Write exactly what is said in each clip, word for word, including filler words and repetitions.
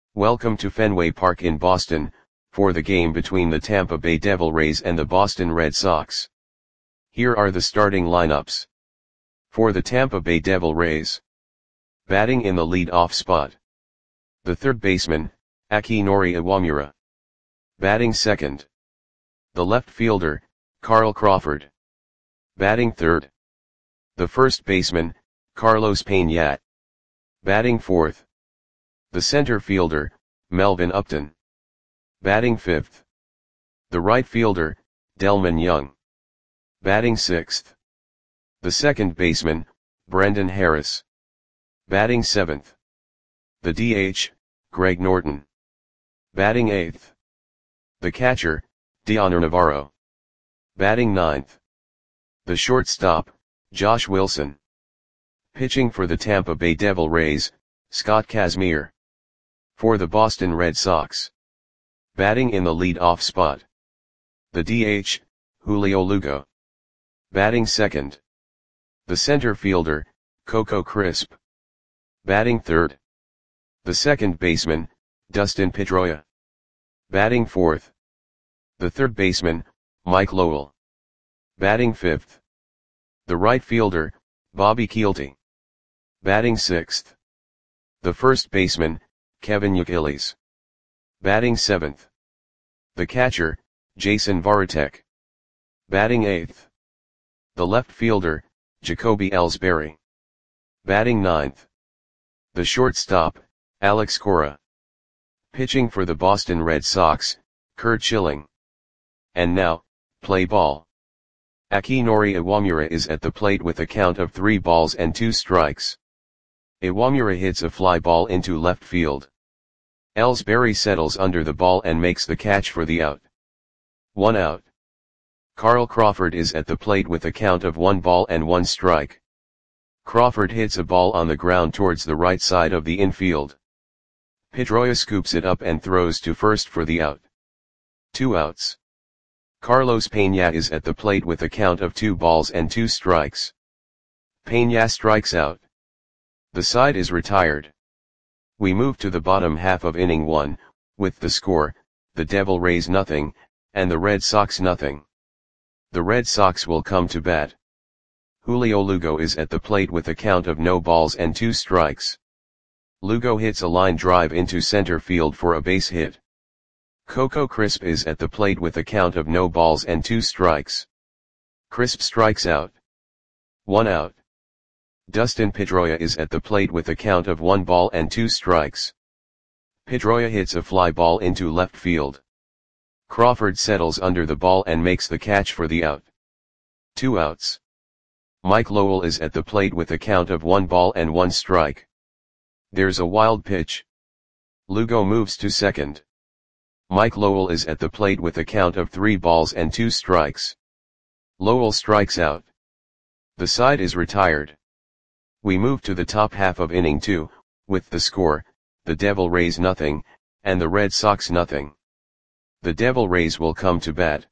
Welcome to Fenway Park in Boston, for the game between the Tampa Bay Devil Rays and the Boston Red Sox. Here are the starting lineups. For the Tampa Bay Devil Rays. Batting in the lead-off spot. The third baseman, Akinori Iwamura. Batting second. The left fielder, Carl Crawford. Batting third. The first baseman, Carlos Pena. Batting fourth. The center fielder, Melvin Upton. Batting fifth. The right fielder, Delmon Young. Batting sixth. The second baseman, Brendan Harris. Batting seventh. The D H, Greg Norton. Batting eighth. The catcher, Dioner Navarro. Batting ninth. The shortstop, Josh Wilson. Pitching for the Tampa Bay Devil Rays, Scott Kazmir. For the Boston Red Sox. Batting in the lead-off spot. The D H, Julio Lugo. Batting second. The center fielder, Coco Crisp. Batting third. The second baseman, Dustin Pedroia. Batting fourth. The third baseman, Mike Lowell. Batting fifth. The right fielder, Bobby Kielty. Batting sixth. The first baseman, Kevin Youkilis. Batting seventh. The catcher, Jason Varitek. Batting eighth. The left fielder, Jacoby Ellsbury. Batting ninth. The shortstop, Alex Cora. Pitching for the Boston Red Sox, Curt Schilling. And now, play ball. Akinori Iwamura is at the plate with a count of three balls and two strikes. Iwamura hits a fly ball into left field. Ellsbury settles under the ball and makes the catch for the out. One out. Carl Crawford is at the plate with a count of one ball and one strike. Crawford hits a ball on the ground towards the right side of the infield. Pedroia scoops it up and throws to first for the out. Two outs. Carlos Pena is at the plate with a count of two balls and two strikes. Pena strikes out. The side is retired. We move to the bottom half of inning one, with the score, the Devil Rays nothing, and the Red Sox nothing. The Red Sox will come to bat. Julio Lugo is at the plate with a count of no balls and two strikes. Lugo hits a line drive into center field for a base hit. Coco Crisp is at the plate with a count of no balls and two strikes. Crisp strikes out. One out. Dustin Pedroia is at the plate with a count of one ball and two strikes. Pedroia hits a fly ball into left field. Crawford settles under the ball and makes the catch for the out. Two outs. Mike Lowell is at the plate with a count of one ball and one strike. There's a wild pitch. Lugo moves to second. Mike Lowell is at the plate with a count of three balls and two strikes. Lowell strikes out. The side is retired. We move to the top half of inning two, with the score, the Devil Rays nothing, and the Red Sox nothing. The Devil Rays will come to bat.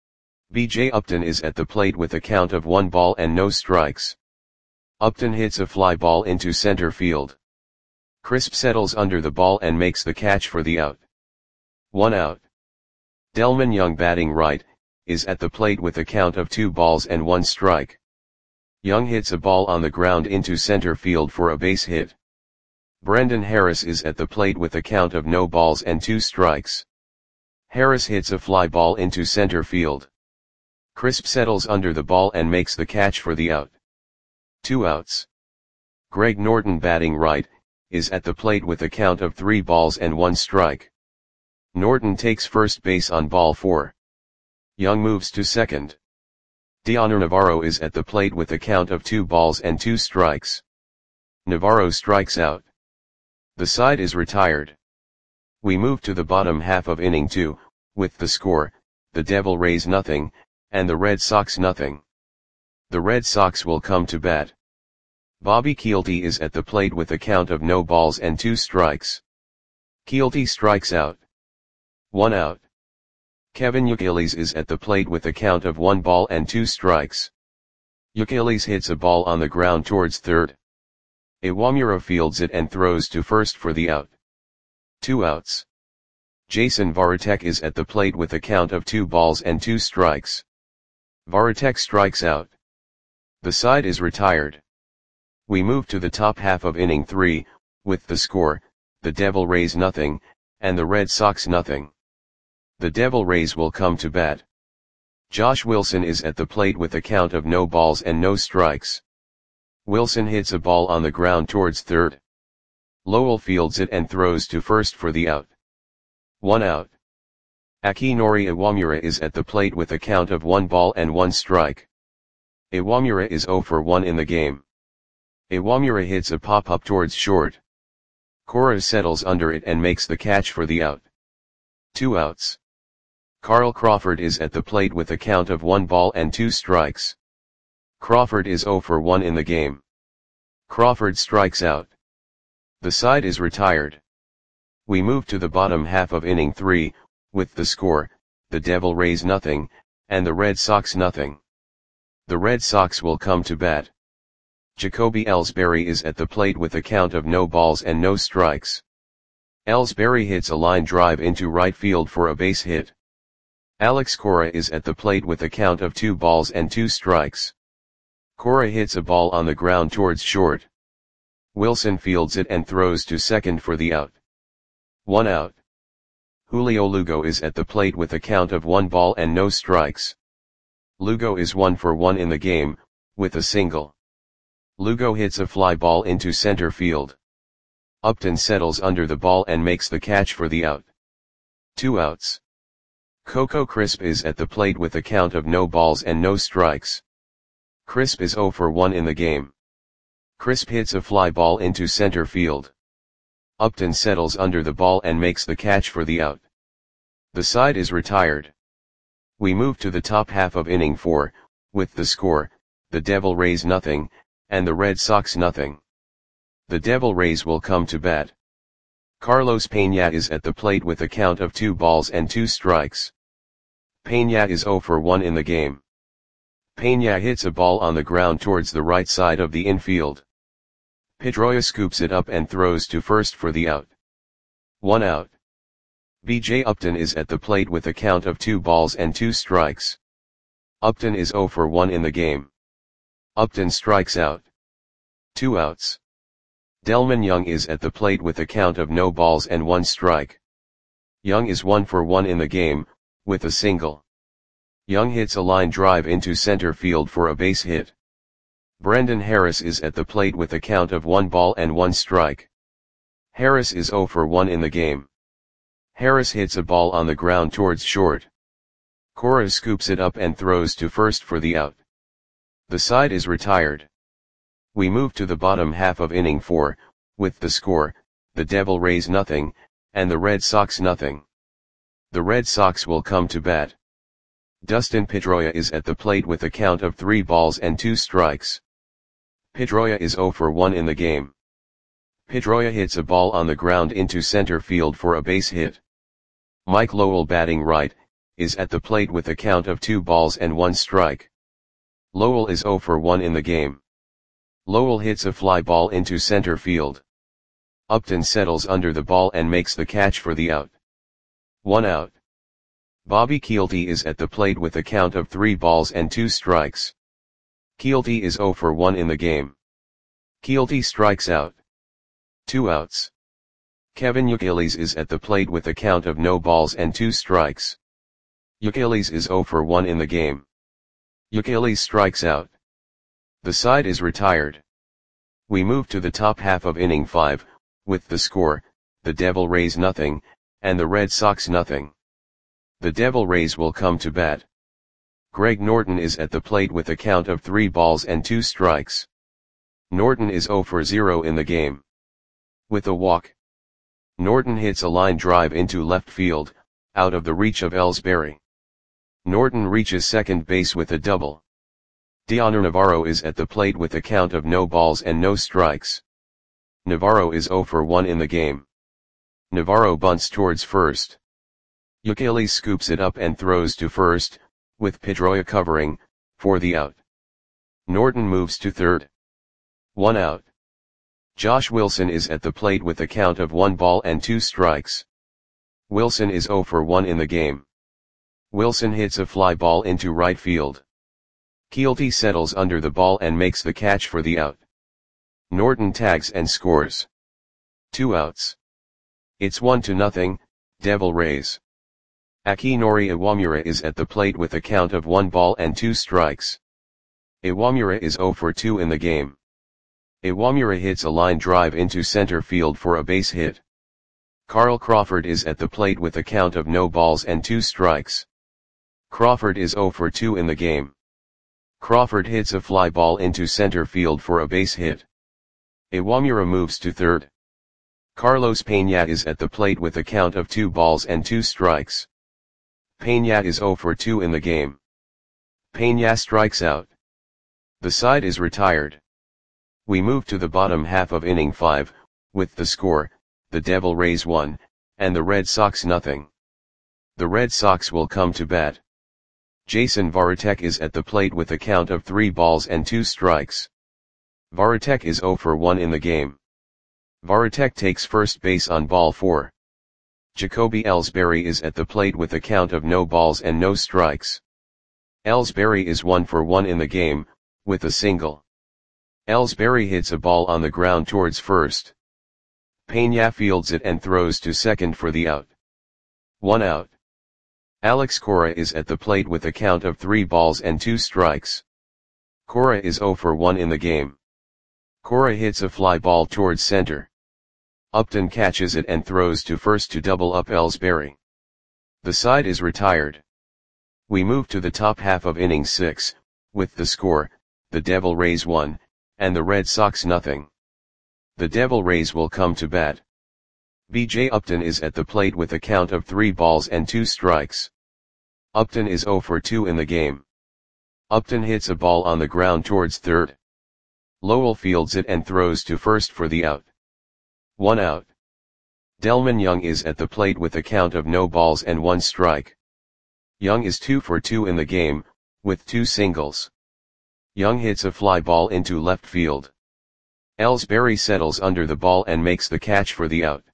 B J Upton is at the plate with a count of one ball and no strikes. Upton hits a fly ball into center field. Crisp settles under the ball and makes the catch for the out. One out. Delmon Young, batting right, is at the plate with a count of two balls and one strike. Young hits a ball on the ground into center field for a base hit. Brendan Harris is at the plate with a count of no balls and two strikes. Harris hits a fly ball into center field. Crisp settles under the ball and makes the catch for the out. Two outs. Greg Norton, batting right, is at the plate with a count of three balls and one strike. Norton takes first base on ball four. Young moves to second. Dioner Navarro is at the plate with a count of two balls and two strikes. Navarro strikes out. The side is retired. We move to the bottom half of inning two, with the score, the Devil Rays nothing, and the Red Sox nothing. The Red Sox will come to bat. Bobby Kielty is at the plate with a count of no balls and two strikes. Kielty strikes out. One out. Kevin Youkilis is at the plate with a count of one ball and two strikes. Youkilis hits a ball on the ground towards third. Iwamura fields it and throws to first for the out. Two outs. Jason Varitek is at the plate with a count of two balls and two strikes. Varitek strikes out. The side is retired. We move to the top half of inning three, with the score, the Devil Rays nothing, and the Red Sox nothing. The Devil Rays will come to bat. Josh Wilson is at the plate with a count of no balls and no strikes. Wilson hits a ball on the ground towards third. Lowell fields it and throws to first for the out. One out. Akinori Iwamura is at the plate with a count of one ball and one strike. Iwamura is zero for one in the game. Iwamura hits a pop-up towards short. Cora settles under it and makes the catch for the out. Two outs. Carl Crawford is at the plate with a count of one ball and two strikes. Crawford is zero for one in the game. Crawford strikes out. The side is retired. We move to the bottom half of inning three, with the score, the Devil Rays nothing, and the Red Sox nothing. The Red Sox will come to bat. Jacoby Ellsbury is at the plate with a count of no balls and no strikes. Ellsbury hits a line drive into right field for a base hit. Alex Cora is at the plate with a count of two balls and two strikes. Cora hits a ball on the ground towards short. Wilson fields it and throws to second for the out. One out. Julio Lugo is at the plate with a count of one ball and no strikes. Lugo is one for one in the game, with a single. Lugo hits a fly ball into center field. Upton settles under the ball and makes the catch for the out. Two outs. Coco Crisp is at the plate with a count of no balls and no strikes. Crisp is zero for one in the game. Crisp hits a fly ball into center field. Upton settles under the ball and makes the catch for the out. The side is retired. We move to the top half of inning four, with the score, the Devil Rays nothing, and the Red Sox nothing. The Devil Rays will come to bat. Carlos Peña is at the plate with a count of two balls and two strikes. Peña is zero for one in the game. Peña hits a ball on the ground towards the right side of the infield. Pedroia scoops it up and throws to first for the out. One out. B J Upton is at the plate with a count of two balls and two strikes. Upton is zero for one in the game. Upton strikes out. Two outs. Delmon Young is at the plate with a count of no balls and one strike. Young is one for one in the game, with a single. Young hits a line drive into center field for a base hit. Brendan Harris is at the plate with a count of one ball and one strike. Harris is zero for one in the game. Harris hits a ball on the ground towards short. Cora scoops it up and throws to first for the out. The side is retired. We move to the bottom half of inning four, with the score, the Devil Rays nothing, and the Red Sox nothing. The Red Sox will come to bat. Dustin Pedroia is at the plate with a count of three balls and two strikes. Pedroia is zero for one in the game. Pedroia hits a ball on the ground into center field for a base hit. Mike Lowell, batting right, is at the plate with a count of two balls and one strike. Lowell is zero for one in the game. Lowell hits a fly ball into center field. Upton settles under the ball and makes the catch for the out. One out. Bobby Kielty is at the plate with a count of three balls and two strikes. Kielty is zero for one in the game. Kielty strikes out. Two outs. Kevin Youkilis is at the plate with a count of no balls and two strikes. Youkilis is zero for one in the game. Youkilis strikes out. The side is retired. We move to the top half of inning five, with the score, the Devil Rays nothing, and the Red Sox nothing. The Devil Rays will come to bat. Greg Norton is at the plate with a count of three balls and two strikes. Norton is zero for zero in the game. With a walk. Norton hits a line drive into left field, out of the reach of Ellsbury. Norton reaches second base with a double. Dioner Navarro is at the plate with a count of no balls and no strikes. Navarro is zero for one in the game. Navarro bunts towards first. Youkilis scoops it up and throws to first, with Pedroia covering, for the out. Norton moves to third. One out. Josh Wilson is at the plate with a count of one ball and two strikes. Wilson is zero for one in the game. Wilson hits a fly ball into right field. Keelty settles under the ball and makes the catch for the out. Norton tags and scores. Two outs. It's one to nothing, Devil Rays. Akinori Iwamura is at the plate with a count of one ball and two strikes. Iwamura is zero for two in the game. Iwamura hits a line drive into center field for a base hit. Carl Crawford is at the plate with a count of no balls and two strikes. Crawford is zero for two in the game. Crawford hits a fly ball into center field for a base hit. Iwamura moves to third. Carlos Peña is at the plate with a count of two balls and two strikes. Peña is zero for two in the game. Peña strikes out. The side is retired. We move to the bottom half of inning five, with the score, the Devil Rays one, and the Red Sox nothing. The Red Sox will come to bat. Jason Varitek is at the plate with a count of three balls and two strikes. Varitek is zero for one in the game. Varitek takes first base on ball four. Jacoby Ellsbury is at the plate with a count of no balls and no strikes. Ellsbury is one for one in the game, with a single. Ellsbury hits a ball on the ground towards first. Peña fields it and throws to second for the out. One out. Alex Cora is at the plate with a count of three balls and two strikes. Cora is zero for one in the game. Cora hits a fly ball towards center. Upton catches it and throws to first to double up Ellsbury. The side is retired. We move to the top half of inning six, with the score, the Devil Rays one, and the Red Sox nothing. The Devil Rays will come to bat. B J Upton is at the plate with a count of three balls and two strikes. Upton is zero for two in the game. Upton hits a ball on the ground towards third. Lowell fields it and throws to first for the out. One out. Delman Young is at the plate with a count of no balls and one strike. Young is two for two in the game, with two singles. Young hits a fly ball into left field. Ellsbury settles under the ball and makes the catch for the out.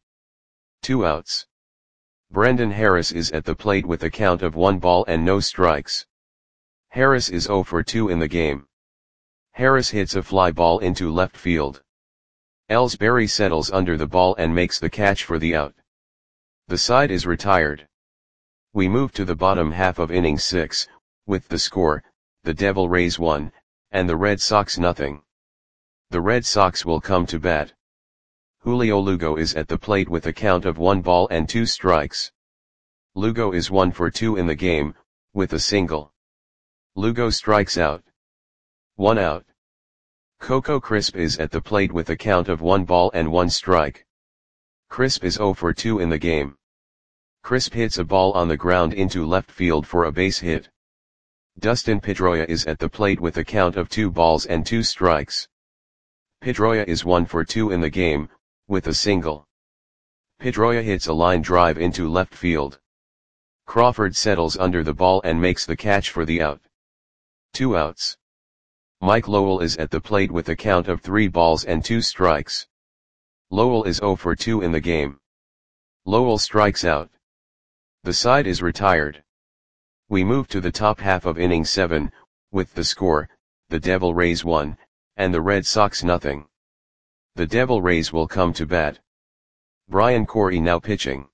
Two outs. Brendan Harris is at the plate with a count of one ball and no strikes. Harris is zero for two in the game. Harris hits a fly ball into left field. Ellsbury settles under the ball and makes the catch for the out. The side is retired. We move to the bottom half of inning six, with the score, the Devil Rays one, and the Red Sox nothing. The Red Sox will come to bat. Julio Lugo is at the plate with a count of one ball and two strikes. Lugo is one for two in the game, with a single. Lugo strikes out. One out. Coco Crisp is at the plate with a count of one ball and one strike. Crisp is zero for two in the game. Crisp hits a ball on the ground into left field for a base hit. Dustin Pedroia is at the plate with a count of two balls and two strikes. Pedroia is one for two in the game, with a single. Pedroia hits a line drive into left field. Crawford settles under the ball and makes the catch for the out. Two outs. Mike Lowell is at the plate with a count of three balls and two strikes. Lowell is zero for two in the game. Lowell strikes out. The side is retired. We move to the top half of inning seven, with the score, the Devil Rays one, and the Red Sox nothing. The Devil Rays will come to bat. Brian Corey now pitching.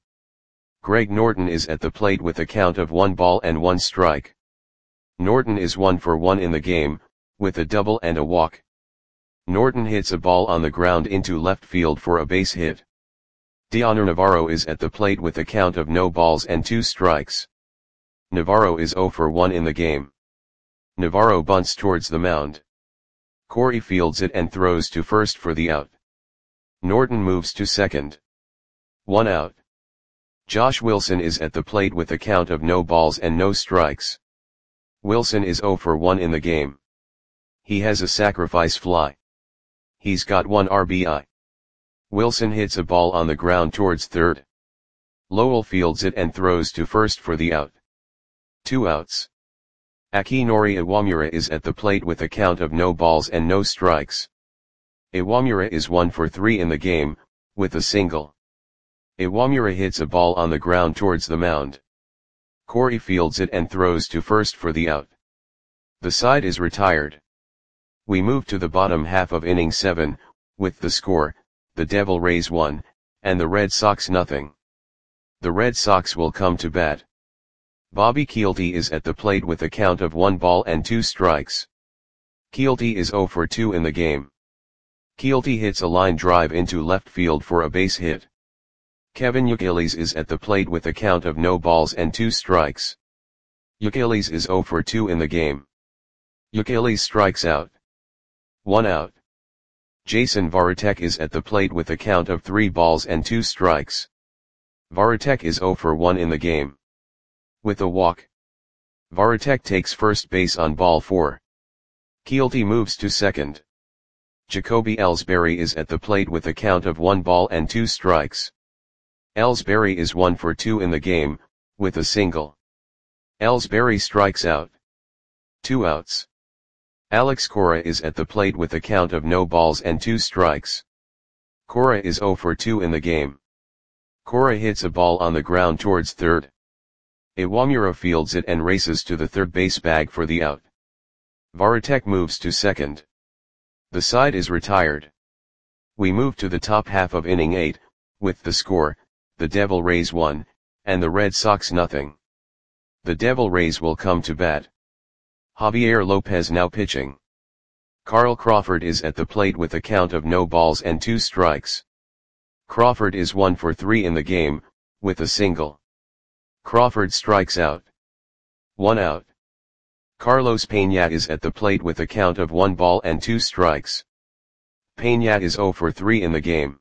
Greg Norton is at the plate with a count of one ball and one strike. Norton is one for one in the game, with a double and a walk. Norton hits a ball on the ground into left field for a base hit. Dioner Navarro is at the plate with a count of no balls and two strikes. Navarro is zero for one in the game. Navarro bunts towards the mound. Corey fields it and throws to first for the out. Norton moves to second. One out. Josh Wilson is at the plate with a count of no balls and no strikes. Wilson is zero for one in the game. He has a sacrifice fly. He's got one R B I. Wilson hits a ball on the ground towards third. Lowell fields it and throws to first for the out. Two outs. Akinori Iwamura is at the plate with a count of no balls and no strikes. Iwamura is one for three in the game, with a single. Iwamura hits a ball on the ground towards the mound. Corey fields it and throws to first for the out. The side is retired. We move to the bottom half of inning seven, with the score, the Devil Rays one, and the Red Sox nothing. The Red Sox will come to bat. Bobby Kielty is at the plate with a count of one ball and two strikes. Kielty is zero for two in the game. Kielty hits a line drive into left field for a base hit. Kevin Youkilis is at the plate with a count of no balls and two strikes. Youkilis is zero for two in the game. Youkilis strikes out. One out. Jason Varitek is at the plate with a count of three balls and two strikes. Varitek is zero for one in the game. With a walk, Varitek takes first base on ball four. Kielty moves to second. Jacoby Ellsbury is at the plate with a count of one ball and two strikes. Ellsbury is one for two in the game, with a single. Ellsbury strikes out. Two outs. Alex Cora is at the plate with a count of no balls and two strikes. Cora is zero for two in the game. Cora hits a ball on the ground towards third. Iwamura fields it and races to the third base bag for the out. Varitek moves to second. The side is retired. We move to the top half of inning eight, with the score, the Devil Rays one, and the Red Sox nothing. The Devil Rays will come to bat. Javier Lopez now pitching. Carl Crawford is at the plate with a count of no balls and two strikes. Crawford is one for three in the game, with a single. Crawford strikes out. One out. Carlos Peña is at the plate with a count of one ball and two strikes. Peña is zero for three in the game.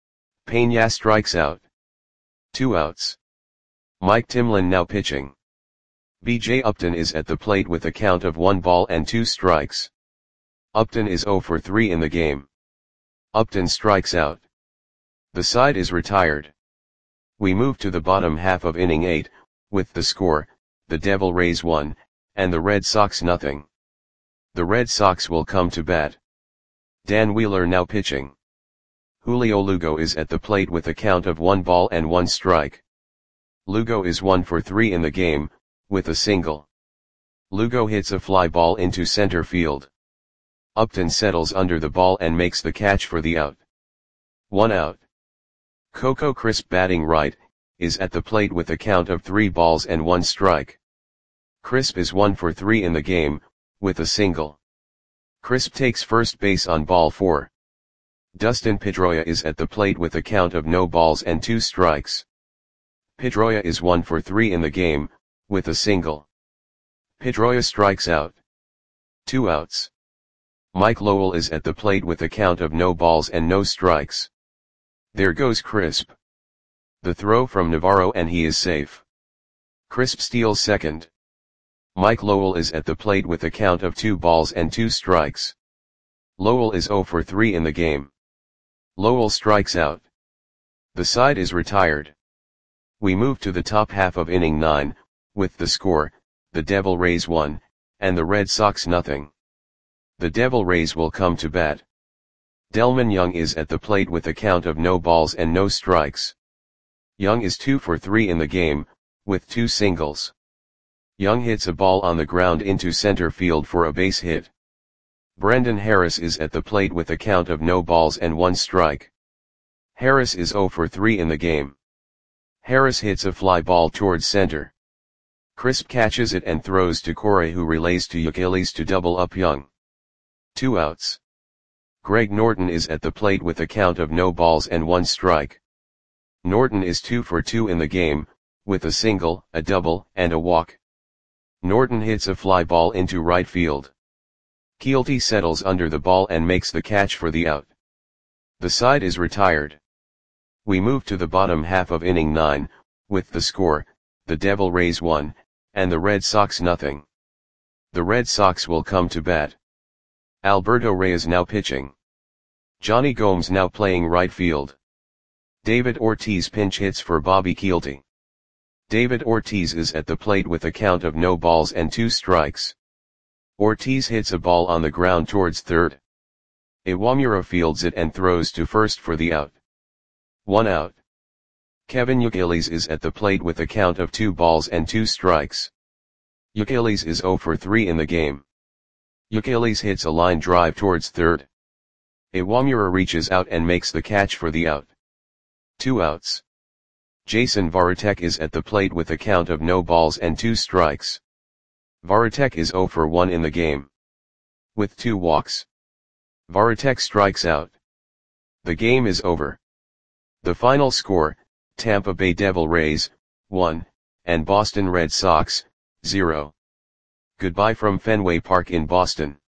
Peña strikes out. Two outs. Mike Timlin now pitching. B J Upton is at the plate with a count of one ball and two strikes. Upton is zero for three in the game. Upton strikes out. The side is retired. We move to the bottom half of inning eight, with the score, the Devil Rays one, and the Red Sox nothing. The Red Sox will come to bat. Dan Wheeler now pitching. Julio Lugo is at the plate with a count of one ball and one strike. Lugo is one for three in the game, with a single. Lugo hits a fly ball into center field. Upton settles under the ball and makes the catch for the out. One out. Coco Crisp batting right, is at the plate with a count of three balls and one strike. Crisp is one for three in the game, with a single. Crisp takes first base on ball four. Dustin Pedroia is at the plate with a count of no balls and two strikes. Pedroia is one for three in the game, with a single. Pedroia strikes out. Two outs. Mike Lowell is at the plate with a count of no balls and no strikes. There goes Crisp. The throw from Navarro and he is safe. Crisp steals second. Mike Lowell is at the plate with a count of two balls and two strikes. Lowell is zero for three in the game. Lowell strikes out. The side is retired. We move to the top half of inning nine, with the score, the Devil Rays one, and the Red Sox nothing. The Devil Rays will come to bat. Delman Young is at the plate with a count of no balls and no strikes. Young is two for three in the game, with two singles. Young hits a ball on the ground into center field for a base hit. Brendan Harris is at the plate with a count of no balls and one strike. Harris is zero for three in the game. Harris hits a fly ball towards center. Crisp catches it and throws to Corey, who relays to Youkilis to double up Young. Two outs. Greg Norton is at the plate with a count of no balls and one strike. Norton is two for two in the game, with a single, a double, and a walk. Norton hits a fly ball into right field. Kielty settles under the ball and makes the catch for the out. The side is retired. We move to the bottom half of inning nine, with the score, the Devil Rays one, and the Red Sox nothing. The Red Sox will come to bat. Alberto Reyes now pitching. Johnny Gomes now playing right field. David Ortiz pinch hits for Bobby Kielty. David Ortiz is at the plate with a count of no balls and two strikes. Ortiz hits a ball on the ground towards third. Iwamura fields it and throws to first for the out. One out. Kevin Youkilis is at the plate with a count of two balls and two strikes. Youkilis is zero for three in the game. Youkilis hits a line drive towards third. Iwamura reaches out and makes the catch for the out. Two outs. Jason Varitek is at the plate with a count of no balls and two strikes. Varitek is zero for one in the game. With two walks, Varitek strikes out. The game is over. The final score, Tampa Bay Devil Rays, one, and Boston Red Sox, zero. Goodbye from Fenway Park in Boston.